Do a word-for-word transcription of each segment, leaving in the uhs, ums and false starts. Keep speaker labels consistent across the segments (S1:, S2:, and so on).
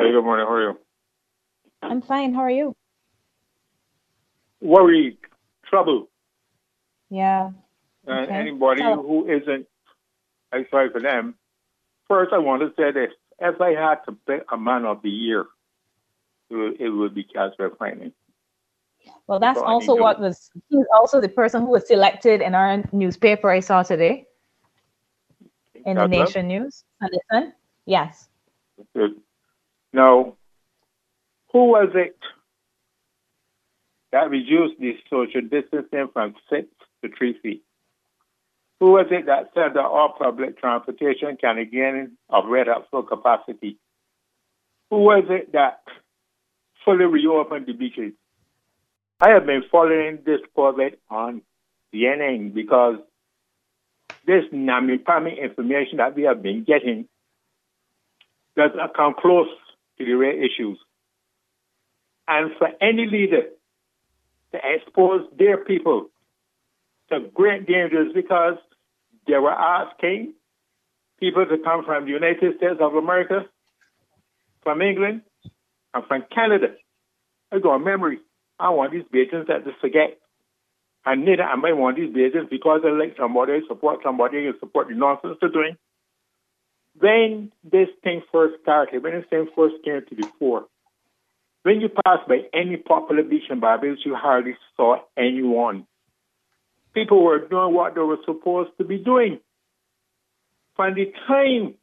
S1: Hey, good morning. How are you?
S2: I'm fine. How are you?
S1: Worry, trouble.
S2: Yeah.
S1: And
S2: Okay.
S1: anybody
S2: Tell.
S1: who isn't, I'm sorry for them. First, I want to say this. If I had to pick a man of the year, it would, it would be Casper Franklin.
S2: Well,
S1: That's
S2: that's
S1: all I need
S2: also
S1: to know.
S2: what was. He's also the person who was selected in our newspaper I saw today in the
S1: Casper?
S2: Nation News. And listen. Yes.
S1: Good. Now, who was it that reduced the social distancing from six to three feet? Who was it that said that all public transportation can again operate at full capacity? Who was it that fully reopened the beaches? I have been following this COVID on C N N because this Namipami information that we have been getting does not come close to the real issues. And for any leader to expose their people to great dangers because they were asking people to come from the United States of America, from England, and from Canada. I got a memory. I want these Bajans to forget. And neither am I one of these Bajans because I like somebody, support somebody, and support the nonsense they're doing. When this thing first started, when this thing first came to the fore, when you pass by any popular beach in Barbados, you hardly saw anyone. People were doing what they were supposed to be doing. From the time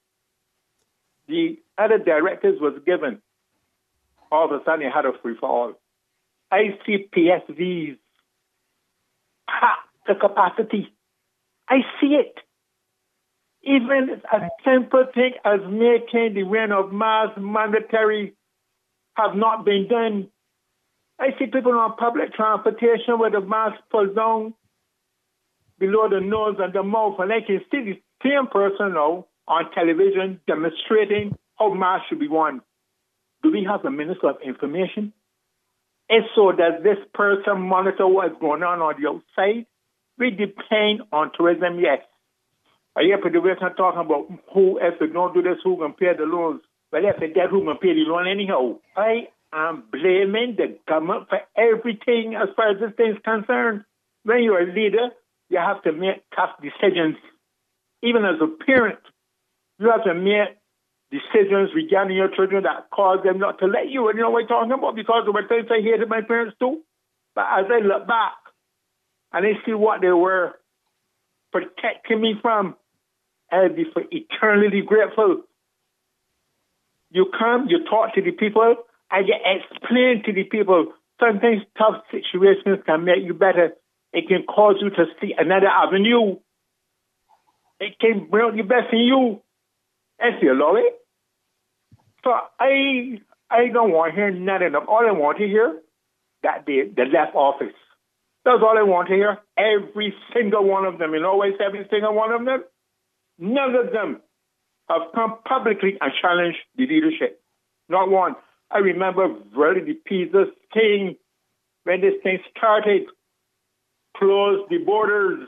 S1: the other directives was given, all of a sudden you had a free-for-all. I see P S Vs packed to capacity. I see it. Even a simple thing as making the wearing of masks mandatory have not been done. I see people on public transportation with the mask pulled down below the nose and the mouth, and I can see the same person now on television demonstrating how masks should be worn. Do we have a Minister of Information? If so, does this person monitor what's going on on the outside? We depend on tourism, yes. I hear people talking about who, if they don't do this, who can pay the loans. But if they get who can pay the loan anyhow. I am blaming the government for everything as far as this thing is concerned. When you're a leader, you have to make tough decisions. Even as a parent, you have to make decisions regarding your children that cause them not to let you. And you know what I'm talking about? Because there were things I hated my parents too. But as I look back and I see what they were protecting me from, I'll be for eternally grateful. You come, you talk to the people, and you explain to the people. Sometimes tough situations can make you better. It can cause you to see another avenue. It can bring out the best in you. And see, Laurie. So I I don't want to hear nothing of all I want to hear that they, they left office. That's all I want to hear. Every single one of them, and always every single one of them, none of them have come publicly and challenged the leadership. Not one. I remember really the Pisa thing when this thing started, close the borders.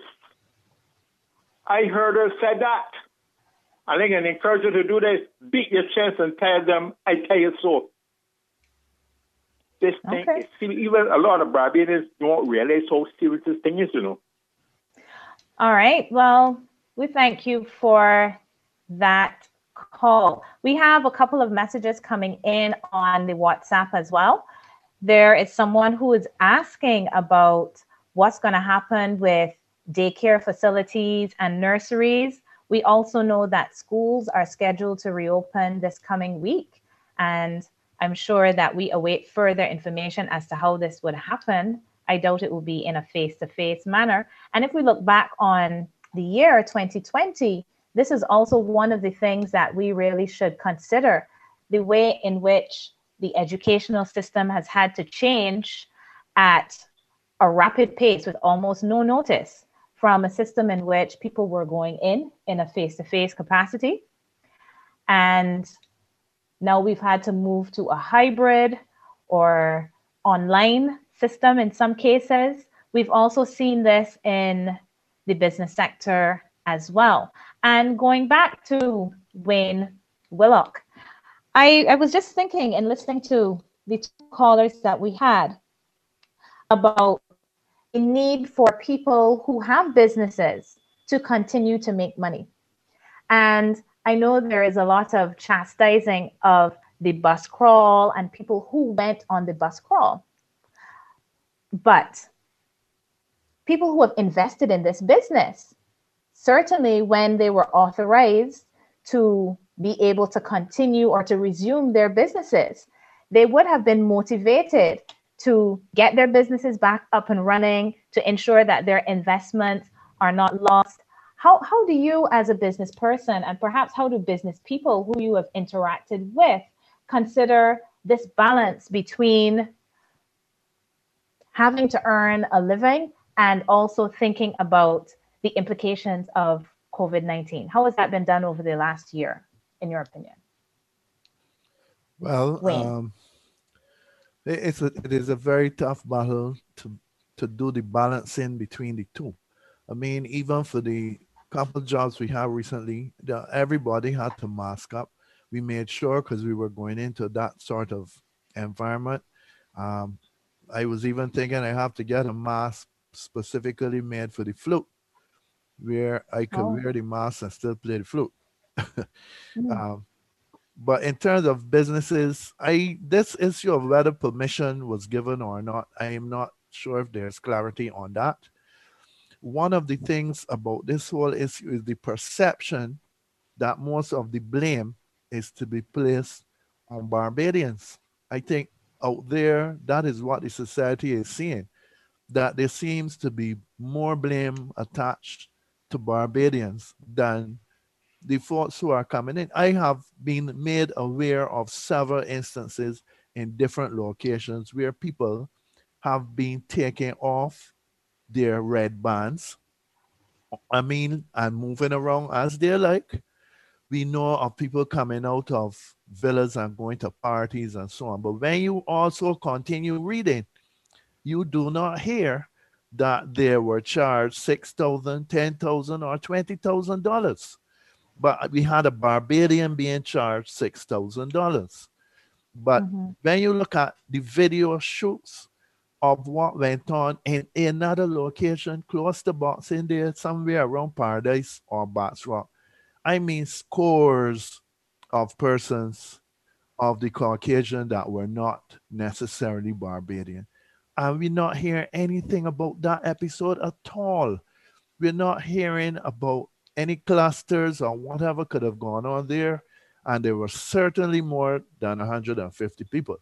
S1: I heard her say that. I think I encourage you to do this. Beat your chest and tell them, I tell you so. This thing
S2: Okay.
S1: is serious. Even a lot of Barbadians don't realize how serious this thing is, you know.
S2: All right. Well, we thank you for that call. We have a couple of messages coming in on the WhatsApp as well. There is someone who is asking about what's going to happen with daycare facilities and nurseries. We also know that schools are scheduled to reopen this coming week, and I'm sure that we await further information as to how this would happen. I doubt it will be in a face-to-face manner. And if we look back on the year twenty twenty, this is also one of the things that we really should consider, the way in which the educational system has had to change at a rapid pace with almost no notice, from a system in which people were going in in a face-to-face capacity. And now we've had to move to a hybrid or online system in some cases. We've also seen this in the business sector as well. And going back to Wayne Willock, I, I was just thinking and listening to the two callers that we had about the need for people who have businesses to continue to make money. And I know there is a lot of chastising of the bus crawl and people who went on the bus crawl. But people who have invested in this business, certainly when they were authorized to be able to continue or to resume their businesses, they would have been motivated to get their businesses back up and running, to ensure that their investments are not lost. How, how do you, as a business person, and perhaps how do business people who you have interacted with consider this balance between having to earn a living and also thinking about the implications of COVID nineteen? How has that been done over the last year, in your opinion?
S3: Well,
S2: Wayne.
S3: um, it, it's a, it is a very tough battle to to do the balancing between the two. I mean, even for the couple jobs we have recently, the, everybody had to mask up. We made sure because we were going into that sort of environment. Um, I was even thinking I have to get a mask specifically made for the flute, where I could
S2: Oh.
S3: wear the mask and still play the flute.
S2: Mm.
S3: um, but in terms of businesses, I this issue of whether permission was given or not, I am not sure if there's clarity on that. One of the things about this whole issue is the perception that most of the blame is to be placed on Barbadians. I think out there, that is what the society is seeing, that there seems to be more blame attached to Barbadians than the folks who are coming in. I have been made aware of several instances in different locations where people have been taking off their red bands, I mean, and moving around as they like. We know of people coming out of villas and going to parties and so on. But when you also continue reading, you do not hear that they were charged six thousand dollars, ten thousand dollars, or twenty thousand dollars. But we had a Barbadian being charged six thousand dollars. But
S2: Mm-hmm.
S3: when you look at the video shoots of what went on in another location close to Boxing Day, somewhere around Paradise or Bats Rock, I mean scores of persons of the Caucasian that were not necessarily Barbadian. And we're not hearing anything about that episode at all. We're not hearing about any clusters or whatever could have gone on there. And there were certainly more than one hundred fifty people.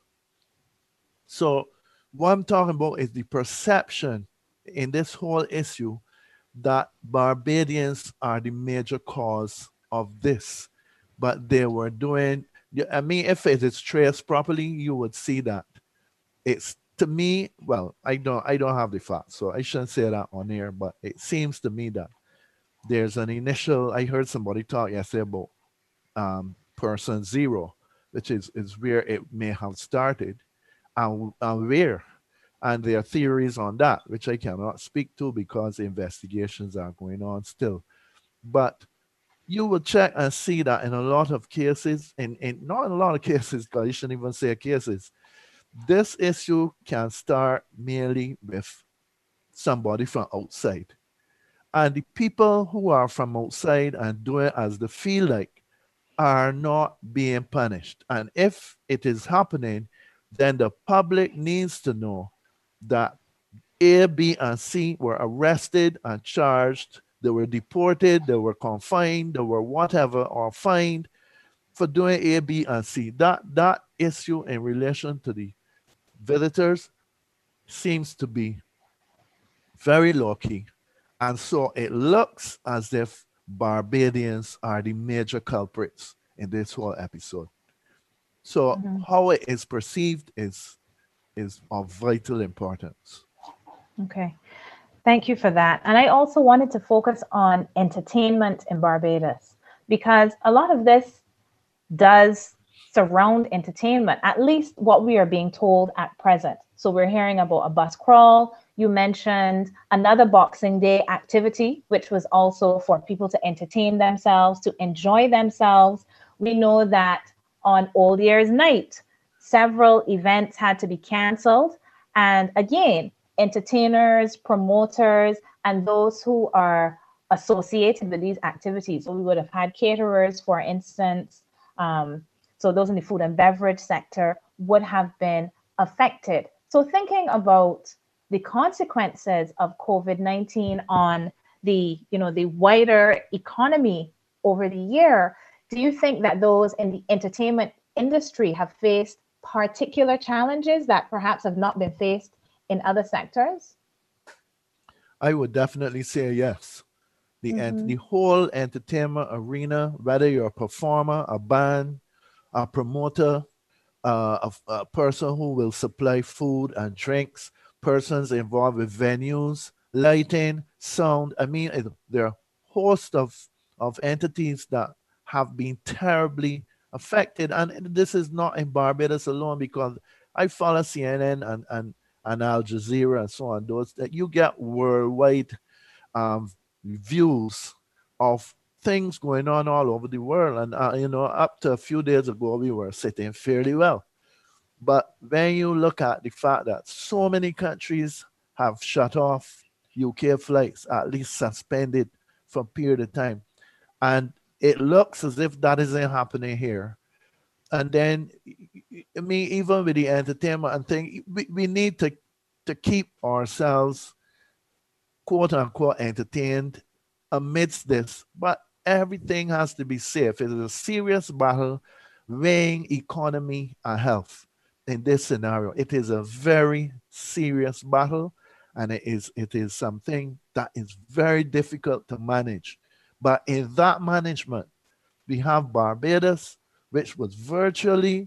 S3: So what I'm talking about is the perception in this whole issue that Barbadians are the major cause of this. But they were doing, I mean, if it is traced properly, you would see that. It's, to me, well, I don't I don't have the facts, so I shouldn't say that on air, but it seems to me that there's an initial, I heard somebody talk yesterday about um, person zero, which is, is where it may have started and, and where. And there are theories on that, which I cannot speak to because investigations are going on still. But you will check and see that in a lot of cases, in, in not in a lot of cases, because you shouldn't even say cases, this issue can start merely with somebody from outside. And the people who are from outside and do it as they feel like are not being punished. And if it is happening, then the public needs to know that A, B, and C were arrested and charged. They were deported, they were confined, they were whatever, or fined for doing A, B, and C. That, that issue in relation to the visitors seems to be very low key. And so it looks as if Barbadians are the major culprits in this whole episode. So
S2: Mm-hmm.
S3: how it is perceived is, is of vital importance.
S2: Okay. Thank you for that. And I also wanted to focus on entertainment in Barbados because a lot of this does surround entertainment, at least what we are being told at present. So we're hearing about a bus crawl. You mentioned another Boxing Day activity, which was also for people to entertain themselves, to enjoy themselves. We know that on Old Year's night. Several events had to be canceled. And again, entertainers, promoters, and those who are associated with these activities. So we would have had caterers, for instance. Um, so those in the food and beverage sector would have been affected. So thinking about the consequences of COVID nineteen on the, you know, the wider economy over the year, do you think that those in the entertainment industry have faced particular challenges that perhaps have not been faced in other sectors?
S3: I would definitely say yes. The,
S2: Mhm.
S3: ent- the whole entertainment arena, whether you're a performer, a band, a promoter, uh, a, a person who will supply food and drinks, persons involved with venues, lighting, sound. I mean, it, there are a host of, of entities that have been terribly affected. And this is not in Barbados alone, because I follow C N N and, and, and Al Jazeera and so on, those that you get worldwide um, views of things going on all over the world. And, uh, you know, up to a few days ago, we were sitting fairly well. But when you look at the fact that so many countries have shut off U K flights, at least suspended for a period of time, and it looks as if that isn't happening here. And then, I mean, even with the entertainment and thing, we, we need to, to keep ourselves, quote unquote, entertained amidst this. But everything has to be safe. It is a serious battle weighing economy and health in this scenario. It is a very serious battle, and it is it is something that is very difficult to manage. But in that management, we have Barbados, which was virtually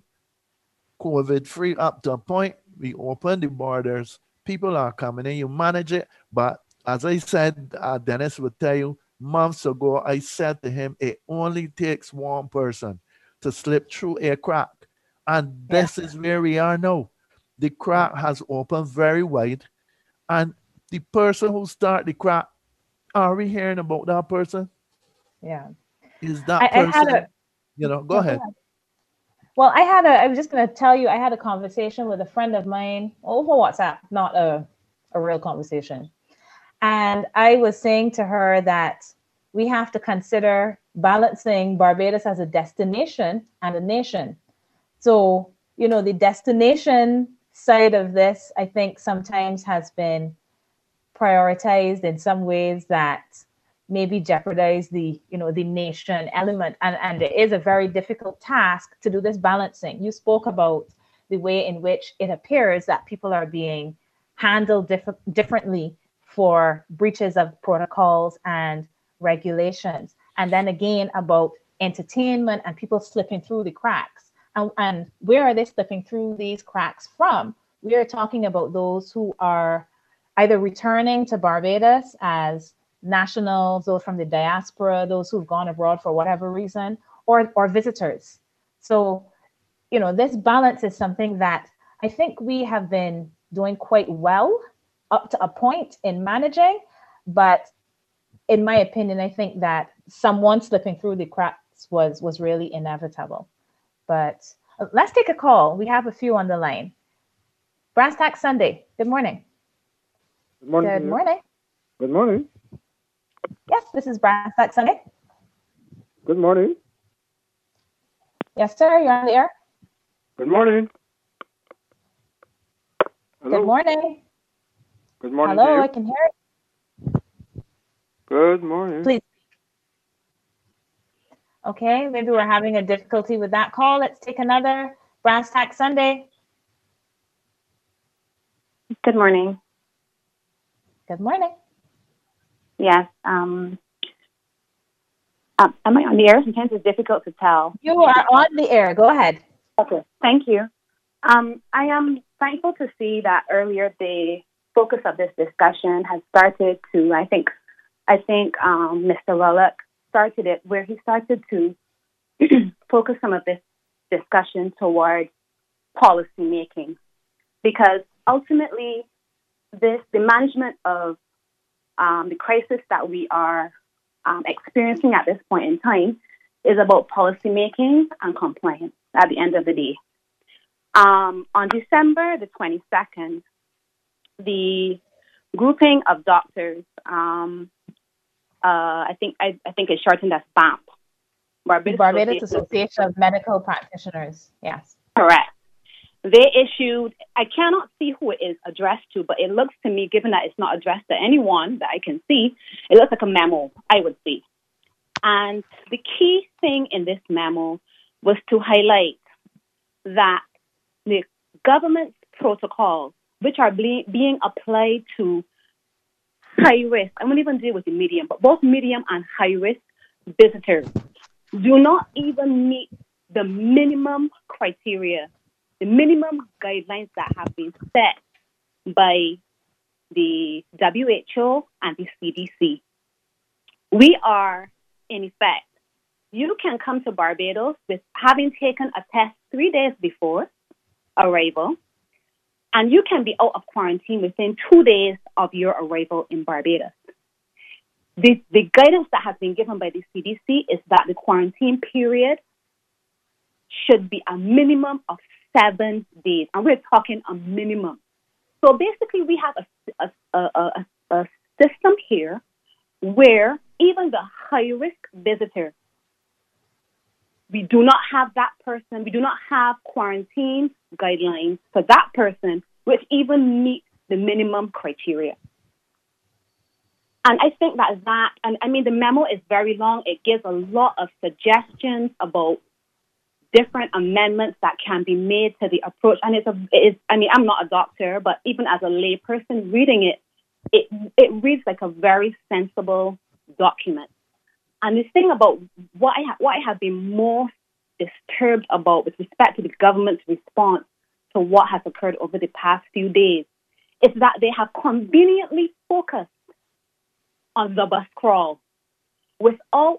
S3: COVID free up to a point. We opened the borders. People are coming in. You manage it. But as I said, uh, Dennis would tell you, months ago, I said to him, it only takes one person to slip through a crack. And this yeah. is where we are now. The crack has opened very wide. And the person who started the crack, are we hearing about that person?
S2: Yeah.
S3: Is that
S2: I,
S3: person,
S2: I had a,
S3: you know, go
S2: no,
S3: ahead.
S2: Go ahead. Well, I had a, I was just going to tell you, I had a conversation with a friend of mine over WhatsApp, not a, a real conversation. And I was saying to her that we have to consider balancing Barbados as a destination and a nation. So, you know, the destination side of this, I think sometimes has been prioritized in some ways that maybe jeopardize the, you know, the nation element. And, and it is a very difficult task to do this balancing. You spoke about the way in which it appears that people are being handled diff- differently for breaches of protocols and regulations. And then again about entertainment and people slipping through the cracks. And, and where are they slipping through these cracks from? We are talking about those who are either returning to Barbados as nationals, those from the diaspora, those who've gone abroad for whatever reason, or, or visitors. So, you know, this balance is something that I think we have been doing quite well up to a point in managing. But in my opinion, I think that someone slipping through the cracks was, was really inevitable. But let's take a call. We have a few on the line. Brass Tack Sunday, good morning.
S4: Good morning.
S2: Good morning.
S4: Good morning.
S2: Yes, this is Brass Tack Sunday.
S4: Good morning.
S2: Yes, sir, you're on the air.
S4: Good morning. Hello.
S2: Good morning.
S4: Good morning.
S2: Hello, I can hear it.
S4: Good morning.
S2: Please. Okay, maybe we're having a difficulty with that call. Let's take another. Brass Tack Sunday.
S5: Good morning.
S2: Good morning.
S5: Yes. Um, uh, am I on the air? Sometimes it's difficult to tell.
S2: You are on the air. Go ahead.
S5: Okay. Thank you. Um, I am thankful to see that earlier the focus of this discussion has started to, I think, I think um, Mister Rullock started it where he started to focus some of this discussion toward policy making, because ultimately this the management of um, the crisis that we are um, experiencing at this point in time is about policy making and compliance. at the end of the day. Um, on December the twenty-second, the grouping of doctors, um, uh, I think I, I think it's shortened as BAMP,
S2: Barbados, Barbados Association of Medical Practitioners. Yes,
S5: correct. They issued, I cannot see who it is addressed to, but it looks to me, given that it's not addressed to anyone that I can see, it looks like a memo, I would say. And the key thing in this memo was to highlight that the government's protocols, which are ble- being applied to high risk, I won't even deal with the medium, but both medium and high risk visitors, do not even meet the minimum criteria, the minimum guidelines that have been set by the W H O and the C D C. We are, in effect, you can come to Barbados with having taken a test three days before arrival, and you can be out of quarantine within two days of your arrival in Barbados. The, the guidance that has been given by the C D C is that the quarantine period should be a minimum of seven days. And we're talking a minimum. So basically, we have a, a, a, a, a system here where even the high-risk visitor, we do not have that person, we do not have quarantine guidelines for that person, which even meet the minimum criteria. And I think that that, and I mean, the memo is very long. It gives a lot of suggestions about different amendments that can be made to the approach. And it's a, it is, I mean, I'm not a doctor, but even as a lay person reading it, it, it reads like a very sensible document. And the thing about what I, ha- what I have been most disturbed about with respect to the government's response to what has occurred over the past few days is that they have conveniently focused on the bus crawl without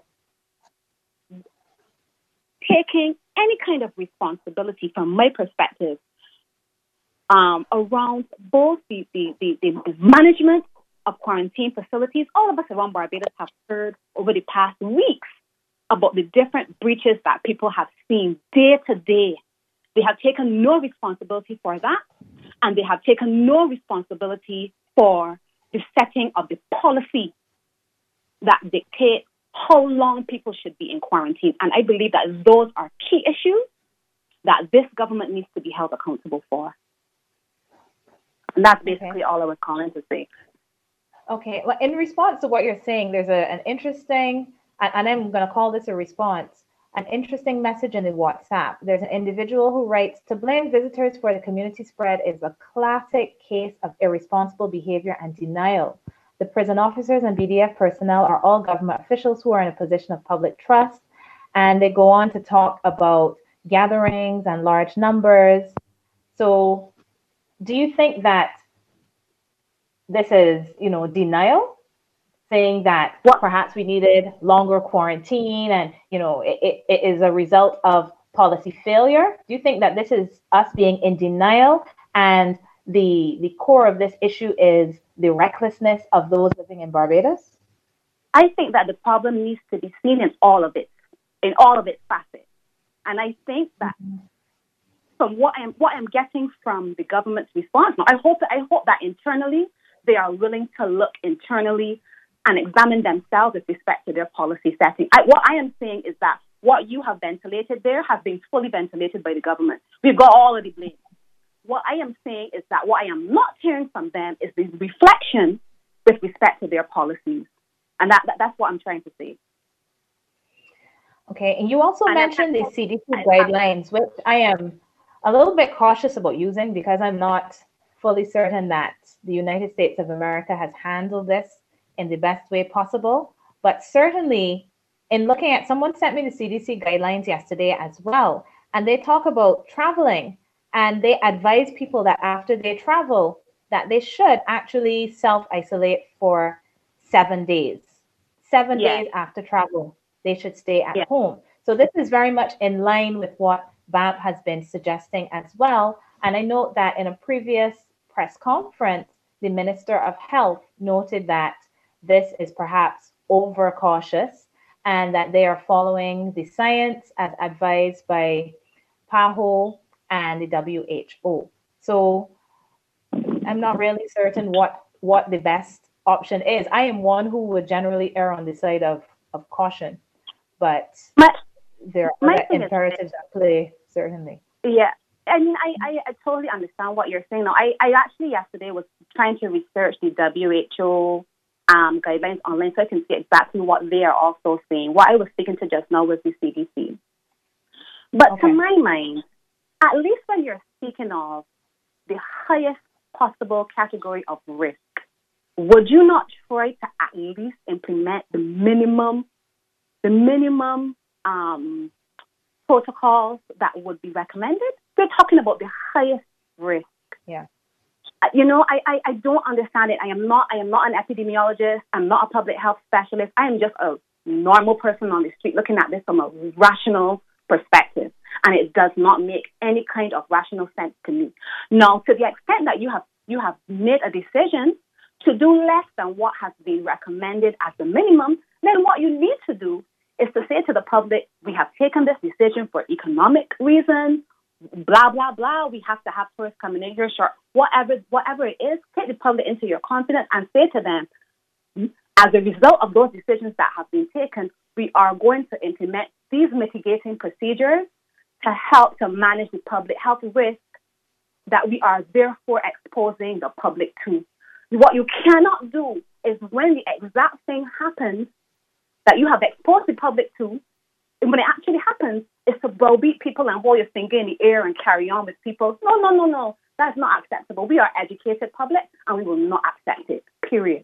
S5: taking any kind of responsibility, from my perspective, um, around both the, the, the, the management of quarantine facilities. All of us around Barbados have heard over the past weeks about the different breaches that people have seen day to day. They have taken no responsibility for that, and they have taken no responsibility for the setting of the policy that dictate how long people should be in quarantine. And I believe that those are key issues that this government needs to be held accountable for. And that's basically okay. all I was calling to say.
S2: Okay. Well, in response to what you're saying, there's a, an interesting, and, and I'm going to call this a response, an interesting message in the WhatsApp. There's an individual who writes, to blame visitors for the community spread is a classic case of irresponsible behavior and denial. The prison officers and B D F personnel are all government officials who are in a position of public trust. And they go on to talk about gatherings and large numbers. So do you think that this is, you know, denial, saying that well, perhaps we needed longer quarantine and, you know, it, it, it is a result of policy failure? Do you think that this is us being in denial, and the the core of this issue is the recklessness of those living in Barbados?
S5: I think that the problem needs to be seen in all of it, in all of its facets. And I think that mm-hmm. from what I'm what I'm getting from the government's response, now, I hope I hope that internally they are willing to look internally and examine themselves with respect to their policy setting. I, what I am saying is that what you have ventilated there has been fully ventilated by the government. We've got all of the blame. What I am saying is that what I am not hearing from them is the reflection with respect to their policies. And that, that that's what I'm trying to say.
S2: Okay, and you also and mentioned the C D C guidelines, which I am a little bit cautious about using because I'm not fully certain that the United States of America has handled this in the best way possible. But certainly, in looking at, someone sent me the C D C guidelines yesterday as well, and they talk about traveling. And they advise people that after they travel, that they should actually self-isolate for seven days. Seven yes. days after travel, they should stay at yes. home. So this is very much in line with what BAMP has been suggesting as well. And I note that in a previous press conference, the Minister of Health noted that this is perhaps overcautious and that they are following the science as advised by PAHO, and the W H O. So I'm not really certain what, what the best option is. I am one who would generally err on the side of, of caution, but
S5: My,
S2: there are
S5: my
S2: other
S5: thing is-
S2: imperatives at play, certainly.
S5: Yeah. I mean, I, I, I totally understand what you're saying. Now, I, I actually yesterday was trying to research the W H O um, guidelines online so I can see exactly what they are also saying. What I was speaking to just now was the C D C. But
S2: Okay.
S5: to my mind, at least when you're speaking of the highest possible category of risk, would you not try to at least implement the minimum, the minimum um, protocols that would be recommended? We're talking about the highest risk.
S2: Yeah.
S5: Uh, You know, I, I, I don't understand it. I am not I am not an epidemiologist. I'm not a public health specialist. I am just a normal person on the street looking at this from a rational perspective. And it does not make any kind of rational sense to me. Now, to the extent that you have you have made a decision to do less than what has been recommended as the minimum, then what you need to do is to say to the public, we have taken this decision for economic reasons, blah, blah, blah. We have to have tourists coming in here, sure. Whatever, whatever it is, take the public into your confidence and say to them, as a result of those decisions that have been taken, we are going to implement these mitigating procedures to help to manage the public health risk that we are therefore exposing the public to. What you cannot do is when the exact thing happens that you have exposed the public to, and when it actually happens, is to browbeat people and hold your finger in the air and carry on with people. No, no, no, no. That's not acceptable. We are educated public and we will not accept it, period.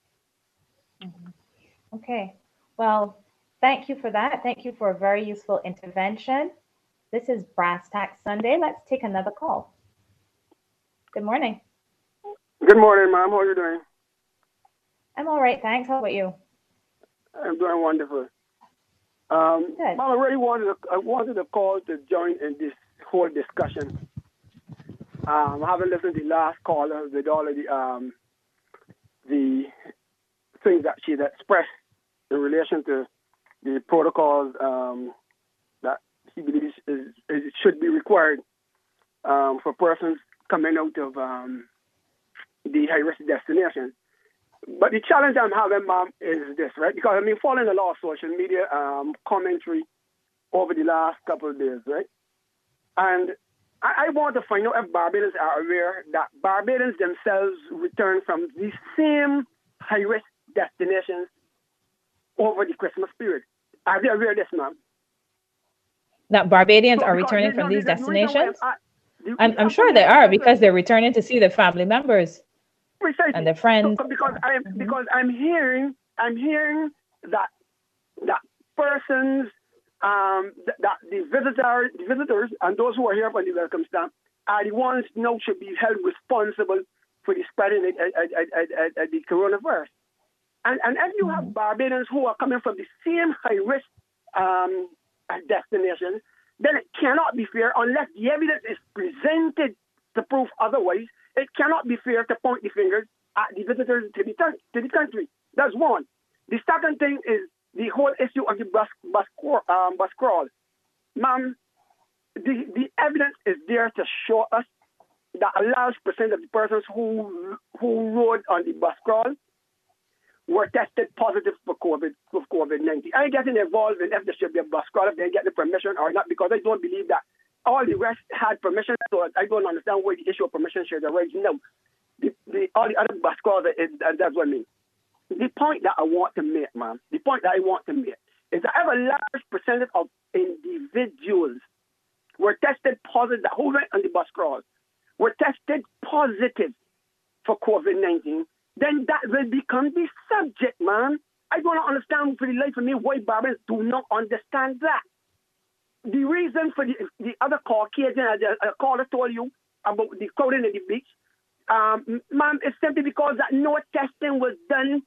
S2: Mm-hmm. Okay. Well, thank you for that. Thank you for a very useful intervention. This is Brass Tax Sunday. Let's take another call. Good morning.
S4: Good morning, ma'am. How are you doing?
S2: I'm all right, thanks. How about you?
S4: I'm doing wonderful. Um,
S2: Good.
S4: Ma'am, I really wanted to, I wanted to call to join in this whole discussion. Um, having listened to the last caller with all of the um, the things that she expressed in relation to the protocols um, that she believes is, is, should be required um, for persons coming out of um, the high-risk destination. But the challenge I'm having, ma'am, is this, right? Because I've been following a lot of social media um, commentary over the last couple of days, right? And I, I want to find out if Barbadians are aware that Barbadians themselves return from the same high-risk destinations over the Christmas period. Are they aware of this, ma'am?
S2: That Barbadians
S4: So
S2: are
S4: because
S2: returning
S4: the-
S2: from
S4: the-
S2: these
S4: the reason why I'm
S2: destinations?
S4: a- the-
S2: I'm,
S4: the-
S2: I'm sure they are because they're returning to see their family members
S4: Precisely.
S2: and their friends.
S4: So, because I'm
S2: Mhm.
S4: because I'm hearing I'm hearing that that persons um that, that the visitor the visitors and those who are here for the welcome stamp are the ones now should be held responsible for the spreading of, of, of, of, of the coronavirus. And and if you have Barbadians who are coming from the same high risk um destination, then it cannot be fair unless the evidence is presented to prove otherwise. It cannot be fair to point the fingers at the visitors to the, to the country. That's one. The second thing is the whole issue of the bus, bus, um, bus crawl. Ma'am, the, the evidence is there to show us that a large percent of the persons who who rode on the bus crawl were tested positive for COVID for COVID nineteen. I ain't getting involved in if there should be a bus crawl, if they get the permission or not, because I don't believe that all the rest had permission, so I don't understand why the issue of permission should arise now. The, the, all the other bus calls, is, that's what I mean. The point that I want to make, ma'am, the point that I want to make is that I have a large percentage of individuals were tested positive, who went on the bus crawl, were tested positive for COVID nineteen, then that will become the subject, man. I don't understand for the life of me why Barbadians do not understand that. The reason for the, the other Caucasian, as a caller told you about the crowding at the beach, um, ma'am, it's simply because that no testing was done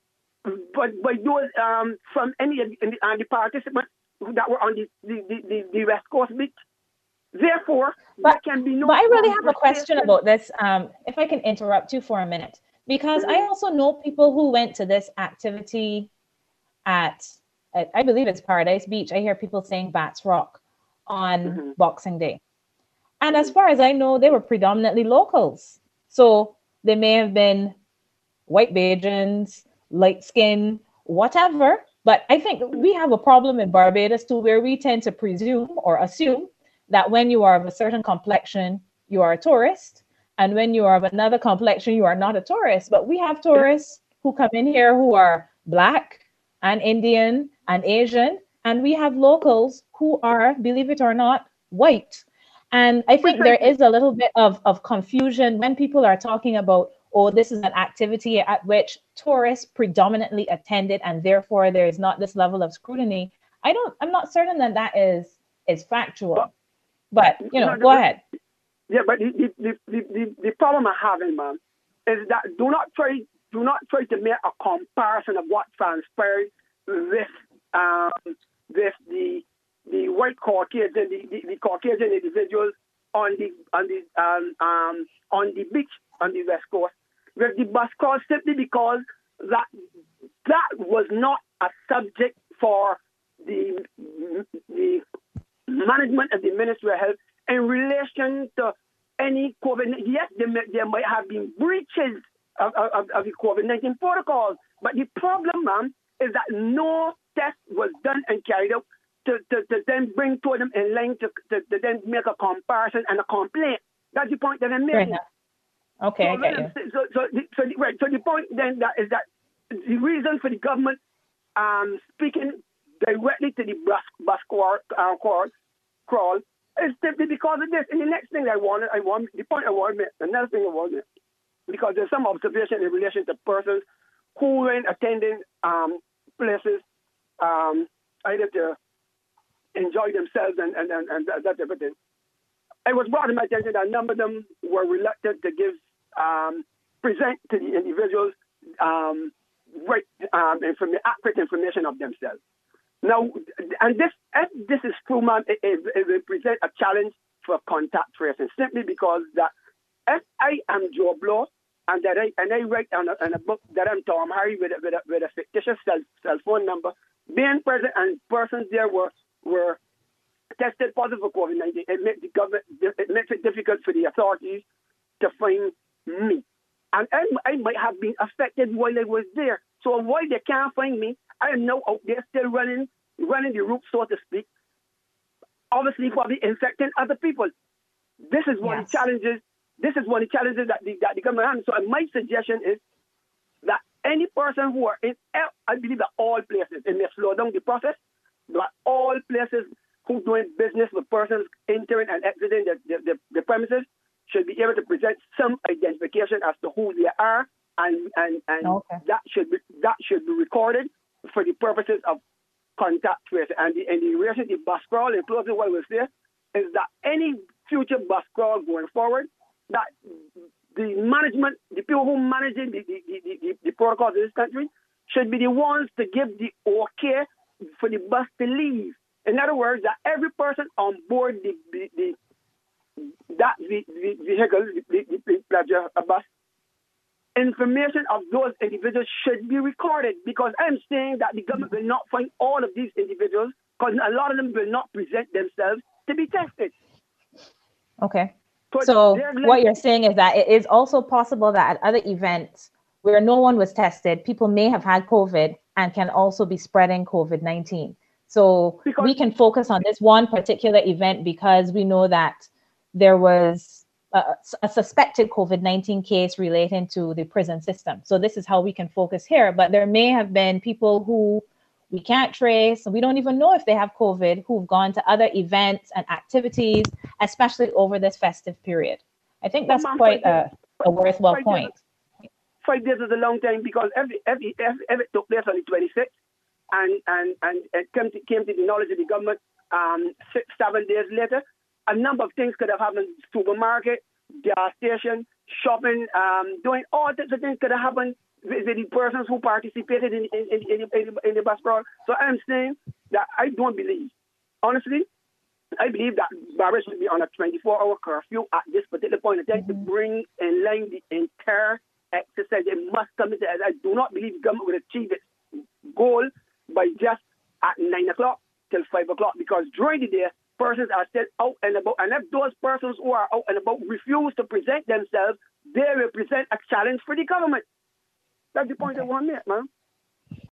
S4: by, by those um, from any of the, uh, the participants that were on the, the, the, the West Coast beach. Therefore,
S2: But,
S4: there can be no...
S2: but I really have a question
S4: conversation.
S2: about this, um, if I can interrupt you for a minute, because I also know people who went to this activity at, at I believe it's Paradise Beach. I hear people saying Bats Rock. on
S4: Mhm.
S2: Boxing Day. And as far as I know, they were predominantly locals. So they may have been white Bajans, light skin, whatever. But I think we have a problem in Barbados too, where we tend to presume or assume that when you are of a certain complexion, you are a tourist. And when you are of another complexion, you are not a tourist. But we have tourists who come in here who are Black and Indian and Asian. And we have locals who are, believe it or not, white. And I think there is a little bit of, of confusion when people are talking about, oh, this is an activity at which tourists predominantly attended, and therefore there is not this level of scrutiny. I don't, I'm not certain that that is is factual. But, you know,
S4: No,
S2: go
S4: the-
S2: ahead.
S4: Yeah, but the the, the, the, the, the problem I'm having, man, is that do not try do not try to make a comparison of what transpired with um with the the white Caucasian the, the, the Caucasian individuals on the on the um, um on the beach on the west coast with the bus crawl, simply because that that was not a subject for the the management of the Ministry of Health in relation to any COVID. Yes, there, may, there might have been breaches of, of, of the COVID nineteen protocols, but the problem, man, is that no test was done and carried out to, to, to then bring to them in line to, to, to then make a comparison and a complaint. That's the point that I'm
S2: Fair
S4: making.
S2: enough. Okay,
S4: So,
S2: I get you.
S4: so, so, so, so, the, right, so the point then that is that the reason for the government um, speaking directly to the bus, bus crawl, uh, crawl, crawl is simply because of this. And the next thing I wanted, I want the point I want to make, another thing I want to make, because there's some observation in relation to persons who when attending um, places um, either to enjoy themselves and, and, and, and that, that type of thing. It was brought to my attention that a number of them were reluctant to give, um, present to the individuals um, right, um, inform- accurate information of themselves. Now, and this, if this is true, man, it, it, it will present a challenge for contact tracing, simply because that if I am Joe Blow and that I and I write on a, on a book that I'm Tom Harry with a, with a, with a fictitious cell, cell phone number, being present and persons there were were tested positive for COVID nineteen, it makes the government it makes it difficult for the authorities to find me. And I, I might have been affected while I was there. So while they can't find me, I am now out there still running, running the route, so to speak. Obviously, probably infecting other people. This is one
S2: Yes.
S4: of the challenges. This is one of the challenges that the, that the government has. So my suggestion is that any person who are in, I believe that all places, it may slow down the process, but all places who doing business with persons entering and exiting the, the, the, the premises should be able to present some identification as to who they are, and and, and
S2: Okay.
S4: that should be that should be recorded for the purposes of contact tracing. And the, and the relation to bus crawl, in closing what we say, is that any future bus crawl going forward, that the management, the people who manage the, the, the, the, the protocols in this country should be the ones to give the okay for the bus to leave. In other words, that every person on board the, the, the that the, the vehicle, the, the, the, the, a bus, information of those individuals should be recorded, because I'm saying that the government will not find all of these individuals, because a lot of them will not present themselves to be tested.
S2: Okay.
S4: So,
S2: So
S4: they're like-
S2: what you're saying is that it is also possible that at other events where no one was tested, people may have had COVID and can also be spreading COVID nineteen. So
S4: Because-
S2: we can focus on this one particular event because we know that there was a, a suspected COVID nineteen case relating to the prison system. So this is how we can focus here. But there may have been people who we can't trace, and we don't even know if they have COVID, who've gone to other events and activities, especially over this festive period. I think that's
S4: Well, ma'am,
S2: quite
S4: five
S2: a, a worthwhile
S4: five
S2: point.
S4: Days, five days is a long time, because every every every, every it took place on the twenty-sixth, and and and it came to, came to the knowledge of the government um, six seven days later. A number of things could have happened: supermarket, gas station, shopping, um, doing all types of things could have happened with the persons who participated in in, in, in, in, in the bus crawl. So I'm saying that I don't believe, honestly, I believe that Barbados should be on a twenty-four hour curfew at this particular point in time
S2: Mm-hmm.
S4: to bring in line the entire exercise. It must come into it. I do not believe the government will achieve its goal by just at nine o'clock till five o'clock, because during the day persons are still out and about. And if those persons who are out and about refuse to present themselves, they represent a challenge for the government. That's the point
S2: Okay.
S4: I want to make, man.